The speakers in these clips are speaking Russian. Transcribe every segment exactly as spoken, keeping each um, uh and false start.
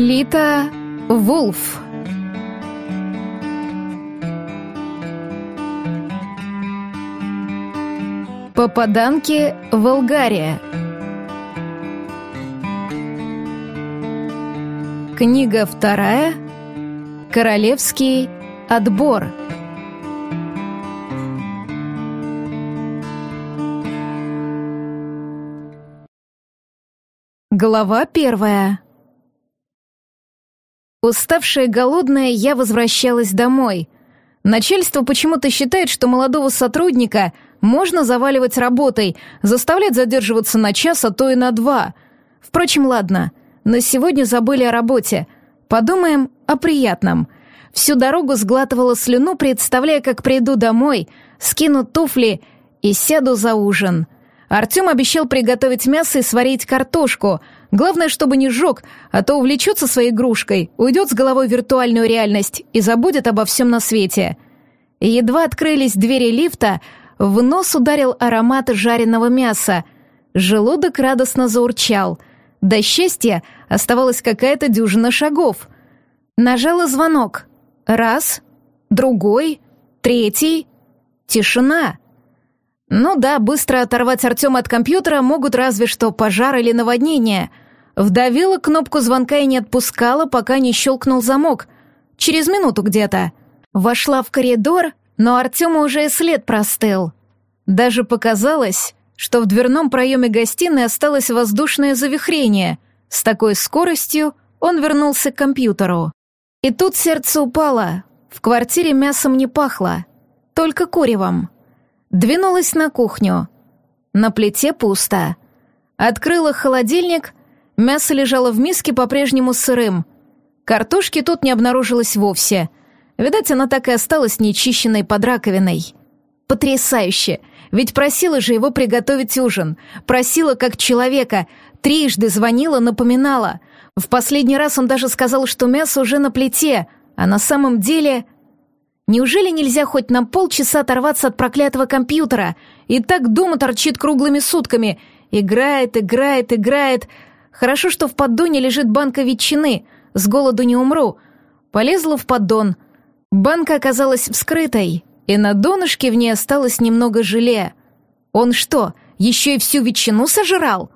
Лита Вулф. Попаданки в Алгария. Книга вторая. Королевский отбор. Глава первая. Уставшая и голодная, я возвращалась домой. Начальство почему-то считает, что молодого сотрудника можно заваливать работой, заставлять задерживаться на час, а то и на два. Впрочем, ладно, на сегодня забыли о работе. Подумаем о приятном. Всю дорогу сглатывала слюну, представляя, как приду домой, скину туфли и сяду за ужин. Артем обещал приготовить мясо и сварить картошку. Главное, чтобы не сжег, а то увлечется своей игрушкой, уйдет с головой в виртуальную реальность и забудет обо всем на свете. И едва открылись двери лифта, в нос ударил аромат жареного мяса. Желудок радостно заурчал. До счастья оставалась какая-то дюжина шагов. Нажала звонок. Раз, другой, третий. Тишина. Ну да, быстро оторвать Артема от компьютера могут разве что пожар или наводнение. Вдавила кнопку звонка и не отпускала, пока не щелкнул замок. Через минуту где-то. Вошла в коридор, но Артему уже и след простыл. Даже показалось, что в дверном проеме гостиной осталось воздушное завихрение. С такой скоростью он вернулся к компьютеру. И тут сердце упало. В квартире мясом не пахло, только куревом. Двинулась на кухню. На плите пусто. Открыла холодильник, мясо лежало в миске по-прежнему сырым. Картошки тут не обнаружилось вовсе. Видать, она так и осталась нечищенной под раковиной. Потрясающе! Ведь просила же его приготовить ужин. Просила как человека. Трижды звонила, напоминала. В последний раз он даже сказал, что мясо уже на плите, а на самом деле... Неужели нельзя хоть на полчаса оторваться от проклятого компьютера? И так дома торчит круглыми сутками. Играет, играет, играет. Хорошо, что в поддоне лежит банка ветчины. С голоду не умру. Полезла в поддон. Банка оказалась вскрытой, и на донышке в ней осталось немного желе. Он что, еще и всю ветчину сожрал?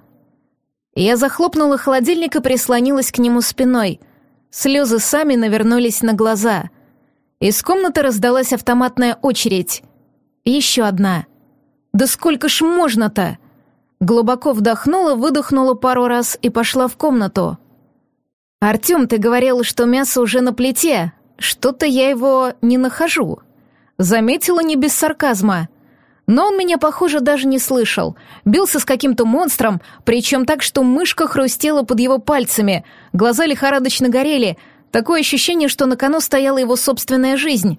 Я захлопнула холодильник и прислонилась к нему спиной. Слезы сами навернулись на глаза. Из комнаты раздалась автоматная очередь. Еще одна. Да сколько ж можно-то? Глубоко вдохнула, выдохнула пару раз и пошла в комнату. «Артем, ты говорил, что мясо уже на плите. Что-то я его не нахожу». Заметила не без сарказма. Но он меня, похоже, даже не слышал. Бился с каким-то монстром, причем так, что мышка хрустела под его пальцами, глаза лихорадочно горели. Такое ощущение, что на кону стояла его собственная жизнь.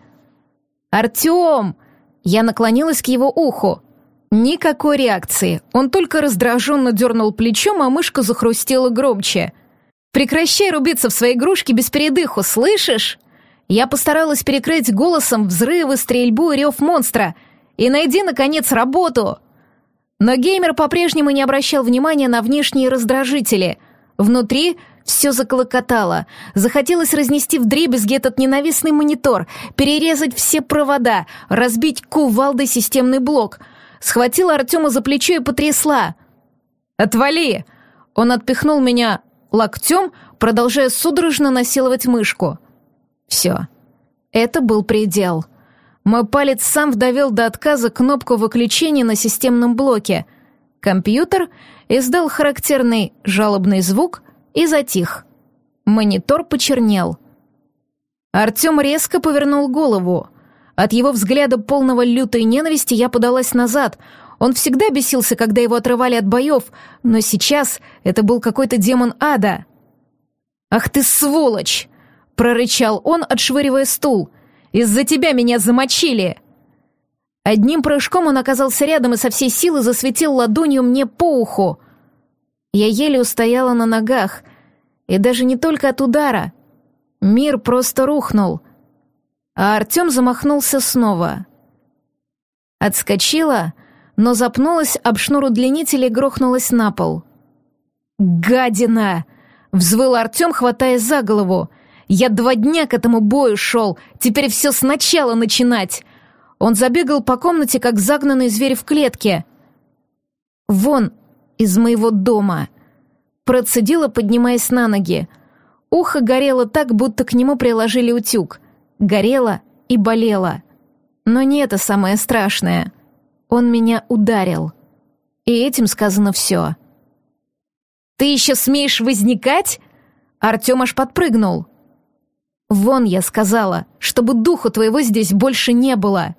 «Артем!» Я наклонилась к его уху. Никакой реакции. Он только раздраженно дернул плечом, а мышка захрустела громче. «Прекращай рубиться в свои игрушки без передыху, слышишь?» Я постаралась перекрыть голосом взрывы, стрельбу и рев монстра. «И найди, наконец, работу!» Но геймер по-прежнему не обращал внимания на внешние раздражители. Внутри все заклокотало. Захотелось разнести вдребезги этот ненавистный монитор, перерезать все провода, разбить кувалдой системный блок. Схватила Артема за плечо и потрясла. «Отвали!» Он отпихнул меня локтем, продолжая судорожно насиловать мышку. Все. Это был предел. Мой палец сам вдавил до отказа кнопку выключения на системном блоке. Компьютер издал характерный жалобный звук и затих. Монитор почернел. Артем резко повернул голову. От его взгляда, полного лютой ненависти, я подалась назад. Он всегда бесился, когда его отрывали от боев, но сейчас это был какой-то демон ада. «Ах ты сволочь!» — прорычал он, отшвыривая стул. «Из-за тебя меня замочили!» Одним прыжком он оказался рядом и со всей силы засветил ладонью мне по уху. Я еле устояла на ногах, и даже не только от удара. Мир просто рухнул, а Артем замахнулся снова. Отскочила, но запнулась об шнур удлинителя и грохнулась на пол. «Гадина!» — Взвыл Артем, хватаясь за голову. «Я два дня к этому бою шел, теперь все сначала начинать!» Он забегал по комнате, как загнанный зверь в клетке. «Вон из моего дома!» Процедила, поднимаясь на ноги. Ухо горело так, будто к нему приложили утюг. Горело и болело. Но не это самое страшное. Он меня ударил. И этим сказано все. «Ты еще смеешь возникать?» Артем аж подпрыгнул. «Вон, я сказала, чтобы духу твоего здесь больше не было».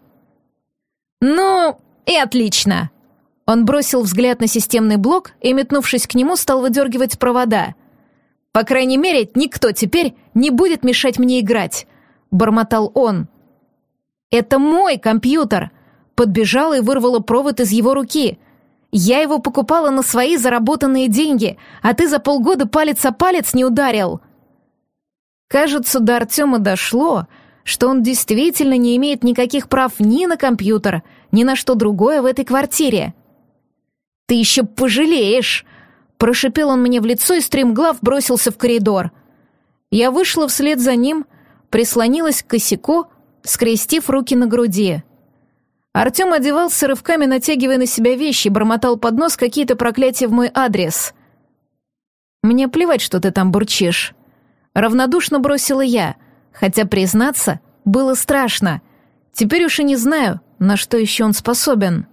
«Ну, и отлично». Он бросил взгляд на системный блок и, метнувшись к нему, стал выдергивать провода. «По крайней мере, никто теперь не будет мешать мне играть», — бормотал он. «Это мой компьютер!» Подбежала и вырвала провод из его руки. «Я его покупала на свои заработанные деньги, а ты за полгода палец о палец не ударил». Кажется, до Артема дошло, что он действительно не имеет никаких прав ни на компьютер, ни на что другое в этой квартире. «Ты еще пожалеешь!» Прошипел он мне в лицо и стремглав бросился в коридор. Я вышла вслед за ним, прислонилась к косяку, скрестив руки на груди. Артем одевался рывками, натягивая на себя вещи, бормотал под нос какие-то проклятия в мой адрес. «Мне плевать, что ты там бурчишь». Равнодушно бросила я, хотя, признаться, было страшно. Теперь уж и не знаю, на что еще он способен.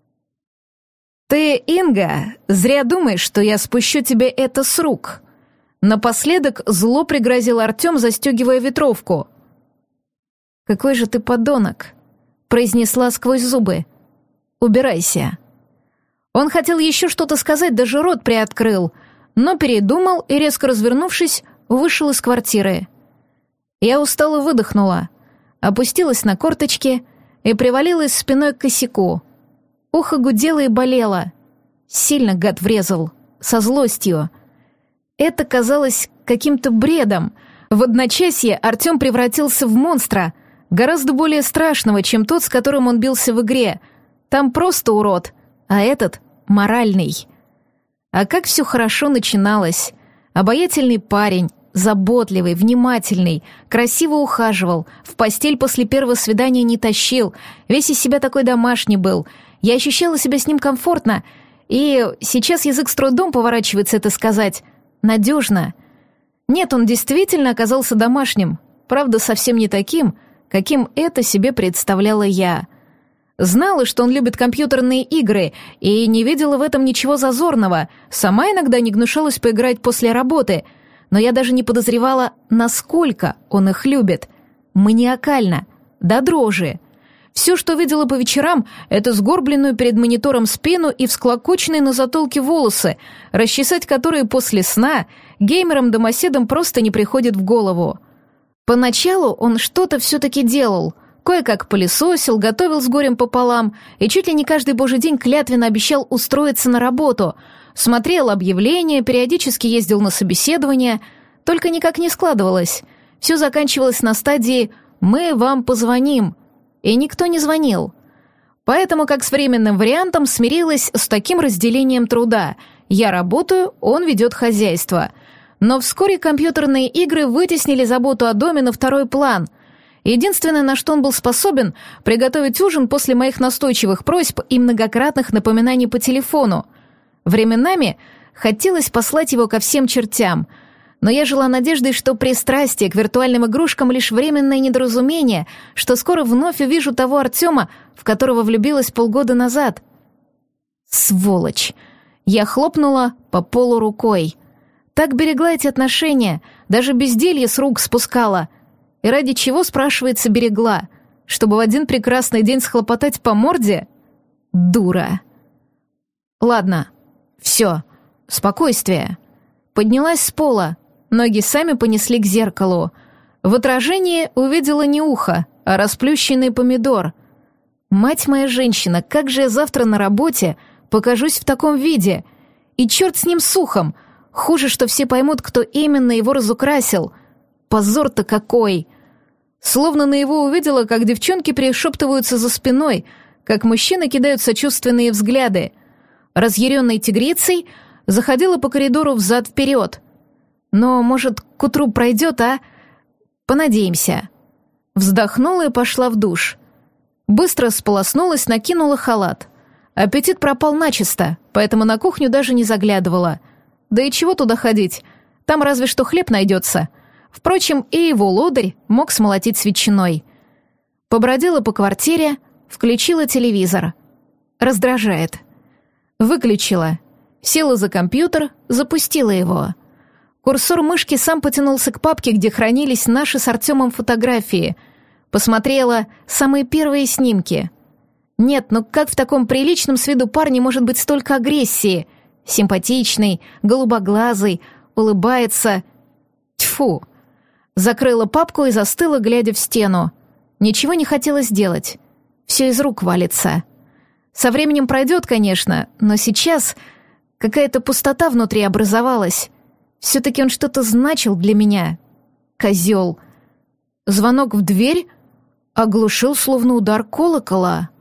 «Ты, Инга, зря думаешь, что я спущу тебе это с рук». Напоследок зло пригрозил Артем, застегивая ветровку. «Какой же ты подонок», — произнесла сквозь зубы. «Убирайся». Он хотел еще что-то сказать, даже рот приоткрыл, но передумал и, резко развернувшись, вышел из квартиры. Я устало выдохнула, опустилась на корточки и привалилась спиной к косяку. Ухо гудело и болело. Сильно гад врезал, со злостью. Это казалось каким-то бредом. В одночасье Артем превратился в монстра, гораздо более страшного, чем тот, с которым он бился в игре. Там просто урод, а этот — моральный. А как все хорошо начиналось. Обаятельный парень, заботливый, внимательный, красиво ухаживал, в постель после первого свидания не тащил, весь из себя такой домашний был. Я ощущала себя с ним комфортно, и сейчас язык с трудом поворачивается это сказать. Надежно. Нет, он действительно оказался домашним, правда, совсем не таким, каким это себе представляла я. Знала, что он любит компьютерные игры, и не видела в этом ничего зазорного, сама иногда не гнушалась поиграть после работы, но я даже не подозревала, насколько он их любит. Маниакально, до дрожи. Все, что видела по вечерам, это сгорбленную перед монитором спину и всклокоченные на затылке волосы, расчесать которые после сна геймерам-домоседам просто не приходит в голову. Поначалу он что-то все-таки делал, кое-как пылесосил, готовил с горем пополам и чуть ли не каждый божий день клятвенно обещал устроиться на работу, смотрел объявления, периодически ездил на собеседования, только никак не складывалось. Все заканчивалось на стадии «мы вам позвоним», и никто не звонил. Поэтому, как с временным вариантом, смирилась с таким разделением труда. Я работаю, он ведет хозяйство. Но вскоре компьютерные игры вытеснили заботу о доме на второй план. Единственное, на что он был способен, приготовить ужин после моих настойчивых просьб и многократных напоминаний по телефону. Временами хотелось послать его ко всем чертям, но я жила надеждой, что пристрастие к виртуальным игрушкам лишь временное недоразумение, что скоро вновь увижу того Артема, в которого влюбилась полгода назад. Сволочь! Я хлопнула по полу рукой. Так берегла эти отношения, даже безделье с рук спускала. И ради чего, спрашивается, берегла? Чтобы в один прекрасный день схлопотать по морде? Дура. Ладно, все, спокойствие. Поднялась с пола, ноги сами понесли к зеркалу. В отражении увидела не ухо, а расплющенный помидор. Мать моя женщина, как же я завтра на работе покажусь в таком виде? И черт с ним с ухом! Хуже, что все поймут, кто именно его разукрасил. Позор-то какой! Словно на его увидела, как девчонки перешептываются за спиной, как мужчины кидают сочувственные взгляды. Разъяренной тигрицей заходила по коридору взад-вперед. Но, может, к утру пройдет, а? Понадеемся. Вздохнула и пошла в душ. Быстро сполоснулась, накинула халат. Аппетит пропал начисто, поэтому на кухню даже не заглядывала. Да и чего туда ходить? Там разве что хлеб найдется. Впрочем, и его лодырь мог смолотить с ветчиной. Побродила по квартире, включила телевизор. Раздражает. Выключила. Села за компьютер, запустила его. Курсор мышки сам потянулся к папке, где хранились наши с Артемом фотографии. Посмотрела самые первые снимки. Нет, ну как в таком приличном с виду парне может быть столько агрессии? Симпатичный, голубоглазый, улыбается. Тьфу. Закрыла папку и застыла, глядя в стену. Ничего не хотелось делать. Все из рук валится. Со временем пройдет, конечно, но сейчас какая-то пустота внутри образовалась. Все-таки он что-то значил для меня. Козел. Звонок в дверь оглушил, словно удар колокола.